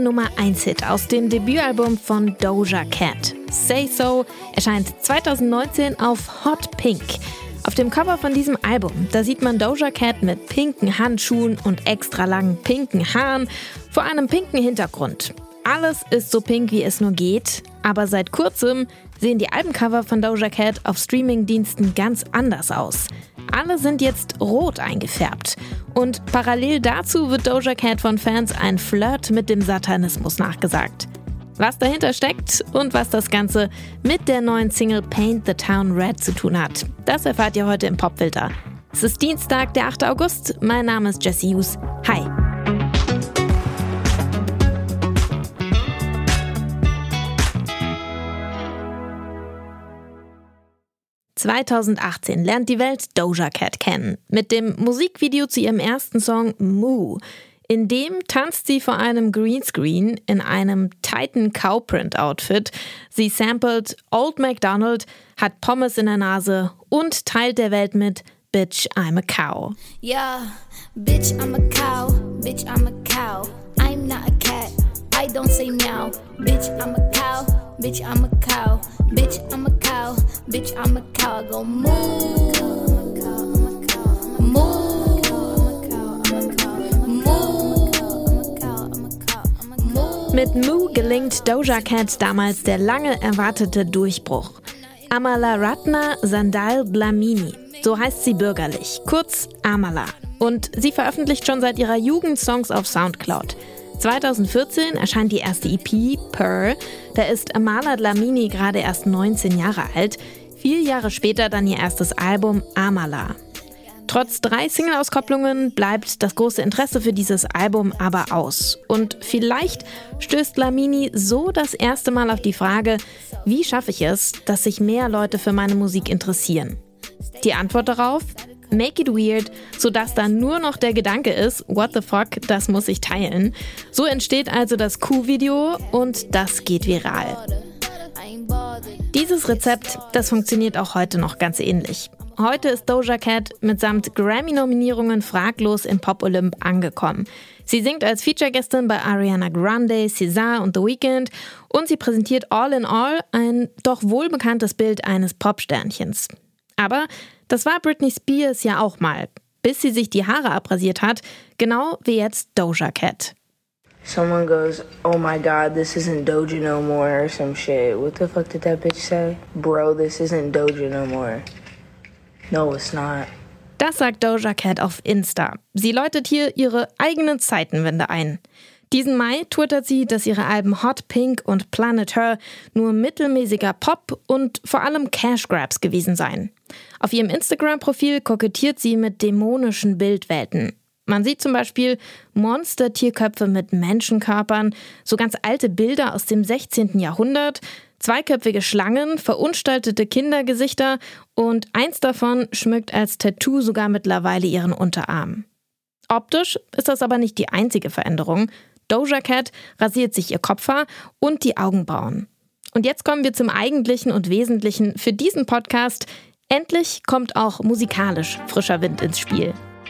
Nummer 1 Hit aus dem Debütalbum von Doja Cat. Say So erscheint 2019 auf Hot Pink. Auf dem Cover von diesem Album, da sieht man Doja Cat mit pinken Handschuhen und extra langen pinken Haaren vor einem pinken Hintergrund. Alles ist so pink, wie es nur geht, aber seit kurzem sehen die Albencover von Doja Cat auf Streamingdiensten ganz anders aus. Alle sind jetzt rot eingefärbt. Und parallel dazu wird Doja Cat von Fans ein Flirt mit dem Satanismus nachgesagt. Was dahinter steckt und was das Ganze mit der neuen Single Paint the Town Red zu tun hat, das erfahrt ihr heute im Popfilter. Es ist Dienstag, der 8. August. Mein Name ist Jessie Hughes. Hi! 2018 lernt die Welt Doja Cat kennen, mit dem Musikvideo zu ihrem ersten Song Moo. In dem tanzt sie vor einem Greenscreen in einem tighten Cowprint-Outfit. Sie samplet Old MacDonald, hat Pommes in der Nase und teilt der Welt mit Bitch, I'm a cow. Yeah, bitch, I'm a cow. Bitch, I'm a cow. I'm not a cat. I don't say meow. Bitch, I'm a cow. Bitch, I'm a cow. Bitch, I'm a cow. Bitch, I'm a cow. I go moo. Moo. Mit Moo gelingt Doja Cat damals der lange erwartete Durchbruch. Amala Ratna Sandal Blamini, so heißt sie bürgerlich, kurz Amala. Und sie veröffentlicht schon seit ihrer Jugend Songs auf Soundcloud. 2014 erscheint die erste EP, Purr. Da ist Amala Dlamini gerade erst 19 Jahre alt. 4 Jahre später dann ihr erstes Album Amala. Trotz 3 Single-Auskopplungen bleibt das große Interesse für dieses Album aber aus. Und vielleicht stößt Dlamini so das erste Mal auf die Frage, wie schaffe ich es, dass sich mehr Leute für meine Musik interessieren? Die Antwort darauf? Make it weird, sodass dann nur noch der Gedanke ist, what the fuck, das muss ich teilen. So entsteht also das Q-Video und das geht viral. Dieses Rezept, das funktioniert auch heute noch ganz ähnlich. Heute ist Doja Cat mitsamt Grammy-Nominierungen fraglos im Pop-Olymp angekommen. Sie singt als Feature-Gästin bei Ariana Grande, SZA und The Weeknd und sie präsentiert all in all ein doch wohlbekanntes Bild eines Popsternchens. Aber das war Britney Spears ja auch mal, bis sie sich die Haare abrasiert hat, genau wie jetzt Doja Cat. Someone goes, oh my god, this isn't Doja no more or some shit. What the fuck did that bitch say? Bro, this isn't Doja no more. No, it's not. Das sagt Doja Cat auf Insta. Sie läutet hier ihre eigene Zeitenwende ein. Diesen Mai twittert sie, dass ihre Alben Hot Pink und Planet Her nur mittelmäßiger Pop und vor allem Cash Grabs gewesen seien. Auf ihrem Instagram-Profil kokettiert sie mit dämonischen Bildwelten. Man sieht zum Beispiel Monster-Tierköpfe mit Menschenkörpern, so ganz alte Bilder aus dem 16. Jahrhundert, zweiköpfige Schlangen, verunstaltete Kindergesichter und eins davon schmückt als Tattoo sogar mittlerweile ihren Unterarm. Optisch ist das aber nicht die einzige Veränderung. Doja Cat rasiert sich ihr Kopfhaar und die Augenbrauen. Und jetzt kommen wir zum Eigentlichen und Wesentlichen für diesen Podcast. Endlich kommt auch musikalisch frischer Wind ins Spiel.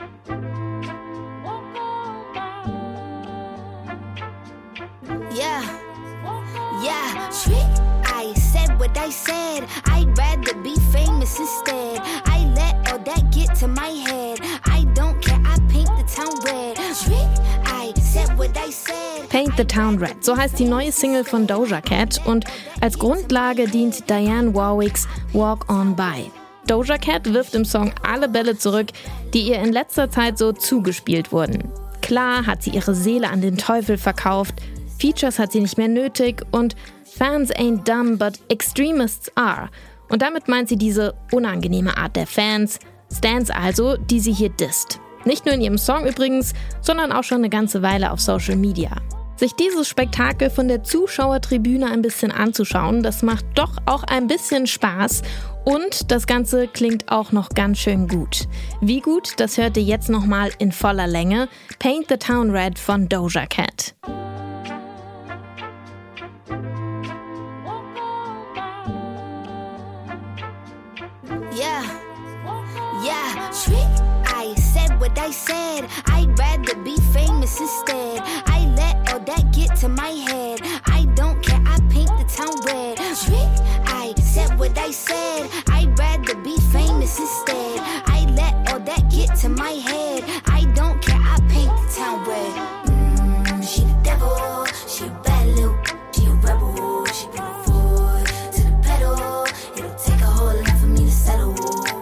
I said what I said. I'd rather be famous instead. I let all that get to my head. I don't care, I paint the town red. I said what I said. Paint the Town Red, so heißt die neue Single von Doja Cat und als Grundlage dient Diane Warwicks Walk On By. Doja Cat wirft im Song alle Bälle zurück, die ihr in letzter Zeit so zugespielt wurden. Klar hat sie ihre Seele an den Teufel verkauft, Features hat sie nicht mehr nötig und Fans ain't dumb, but extremists are. Und damit meint sie diese unangenehme Art der Fans, Stans also, die sie hier disst. Nicht nur in ihrem Song übrigens, sondern auch schon eine ganze Weile auf Social Media. Sich dieses Spektakel von der Zuschauertribüne ein bisschen anzuschauen, das macht doch auch ein bisschen Spaß. Und das Ganze klingt auch noch ganz schön gut. Wie gut, das hört ihr jetzt nochmal in voller Länge. Paint the Town Red von Doja Cat. I said what I said. I'd rather be famous instead. I let all that get get to my head. I don't care, I paint the town red. Trick, I said what I said. I'd rather be famous instead. I let all that get to my head. I don't care, I paint the town red. She the devil, she a bad little, she a rebel. She put her foot to the pedal. It'll take a whole lot for me to settle.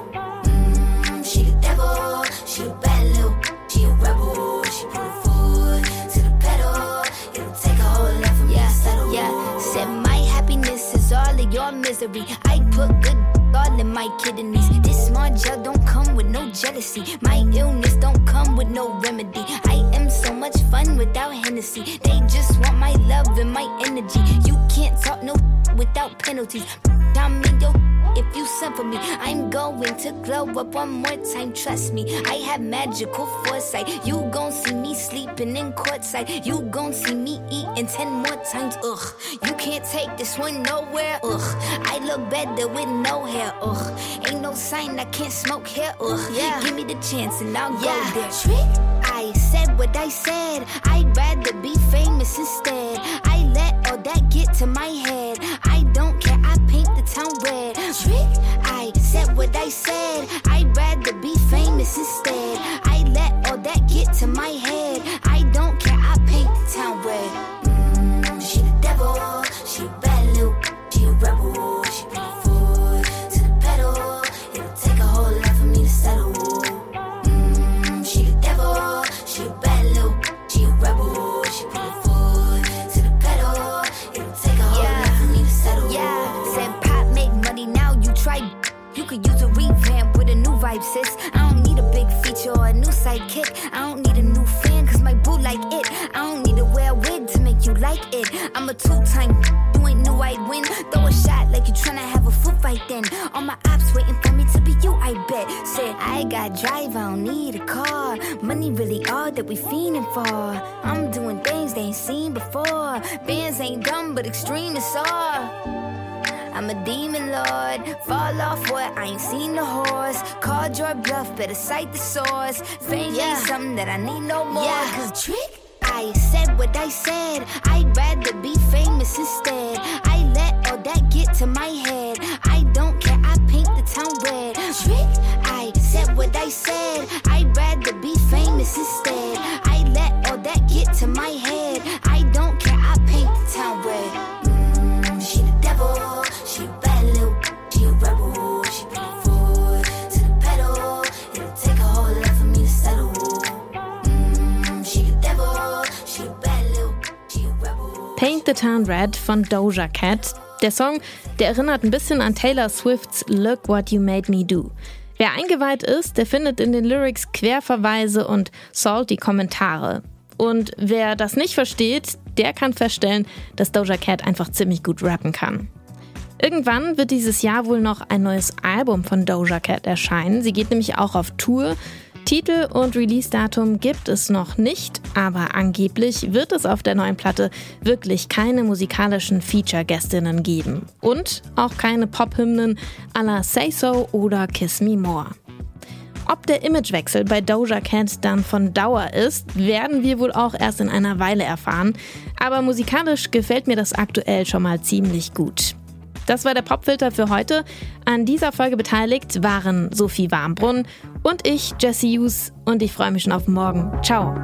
She the devil, she a bad little, she a rebel. She put her foot to the pedal. It'll take a whole lot for me to settle. Yeah, said my happiness is all of your misery. I put good all in my kidneys. This small gel don't come with no jealousy. My illness don't come with no remedy. I am so much fun without Hennessy. They just want my love and my energy. You can't talk no without penalties. I'm in your if you send for me. I'm going to glow up one more time, trust me. I have magical foresight. You gon' see me sleeping in courtside. You gon' see me eating 10 more times, ugh. You can't take this one nowhere, ugh. I look better with no hair, ugh. Ain't no sign I can't smoke hair, ugh. Yeah. Give me the chance and I'll go there. Trick, I said what I said. I'd rather be famous instead. I let all that get to my head. I don't care, I paint the town red. Trick, I said what I said. I'd rather be famous instead. I let all that get to my head. I don't care, I paint the town red. She the devil, she a bad little, she a rebel. She put her foot to the pedal. It'll take a whole lot for me to settle. She the devil, she a bad little, she a rebel. She put her foot to the pedal. It'll take a whole lot for me to settle. Yeah, said pop make money now. You try. You could use a revamp with a new vibe, sis. I don't need a big feature or a new sidekick. I don't need a new fan, cause my boo like it. I don't need to wear a wig to make you like it. I'm a two-time, you ain't knew I'd win. Throw a shot like you tryna have a foot fight then. All my ops waiting for me to be you, I bet. Said, I got drive, I don't need a car. Money really all that we fiending for. I'm doing things they ain't seen before. Bands ain't dumb, but extreme is all. I'm a demon lord, fall off what, I ain't seen the horse. Called your bluff, better cite the source. Fame ain't something that I need no more. Yeah, cause trick, I said what I said. I'd rather be famous instead. I let all that get to my head. I don't care, I paint the town red. Trick, I said what I said. I'd rather be famous instead. I let all that get to my head. I don't care, I paint the town red. She the devil, she a bad little, she a rebel. She put her foot to the pedal. It'll take a whole lot for me to settle. She the devil, she a bad little, she a rebel. Paint the Town Red von Doja Cat. Der Song, der erinnert ein bisschen an Taylor Swifts Look What You Made Me Do. Wer eingeweiht ist, der findet in den Lyrics Querverweise und salty Kommentare. Und wer das nicht versteht, der kann feststellen, dass Doja Cat einfach ziemlich gut rappen kann. Irgendwann wird dieses Jahr wohl noch ein neues Album von Doja Cat erscheinen. Sie geht nämlich auch auf Tour. Titel und Release-Datum gibt es noch nicht, aber angeblich wird es auf der neuen Platte wirklich keine musikalischen Feature-Gästinnen geben. Und auch keine Pop-Hymnen à la Say So oder Kiss Me More. Ob der Imagewechsel bei Doja Cat dann von Dauer ist, werden wir wohl auch erst in einer Weile erfahren. Aber musikalisch gefällt mir das aktuell schon mal ziemlich gut. Das war der Popfilter für heute. An dieser Folge beteiligt waren Sophie Warmbrunn und ich, Jessie Hughes. Und ich freue mich schon auf morgen. Ciao.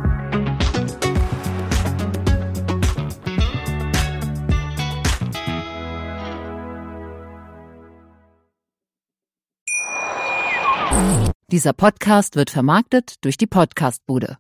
Dieser Podcast wird vermarktet durch die Podcastbude.